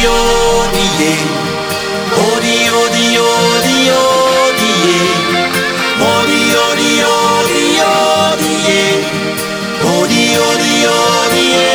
odi, je. Odi, odi, odi, odi, je. Odi, odi, odi, odi, je. Odi, odi, odi, je.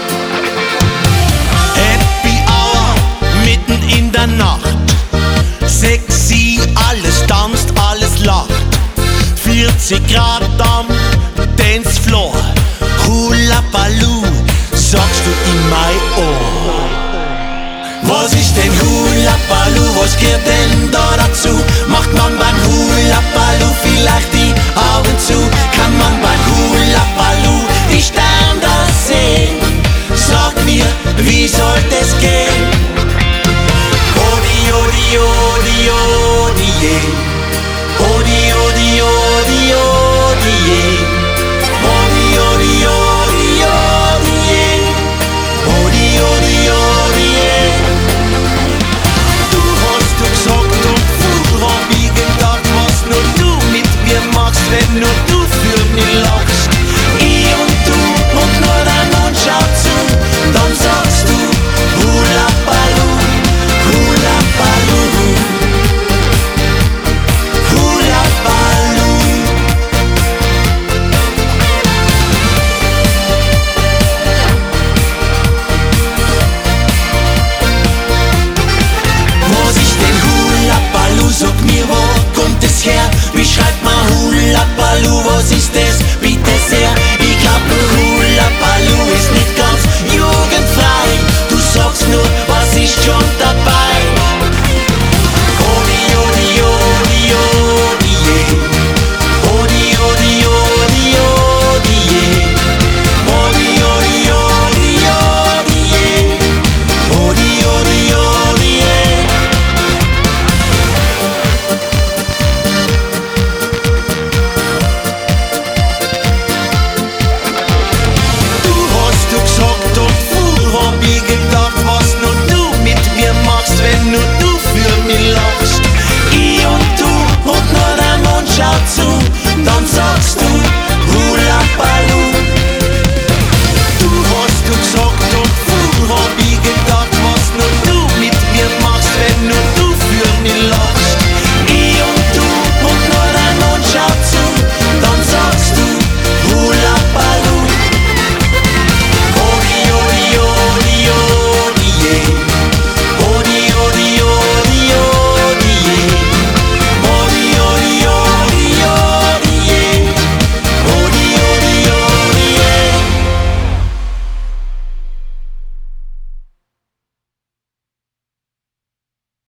Happy Hour, mitten in der Nacht. Sexy, alles tanzt, alles lacht. 40 Grad am Dancefloor. Hula Baloo, sagst du in mein Ohr. Was ist denn Hula Baloo, was gehört denn da dazu? Macht man beim Hula Baloo vielleicht die Augen zu? Kann man beim Hula Baloo die Sterne sehen? Sag mir, wie sollte es gehen?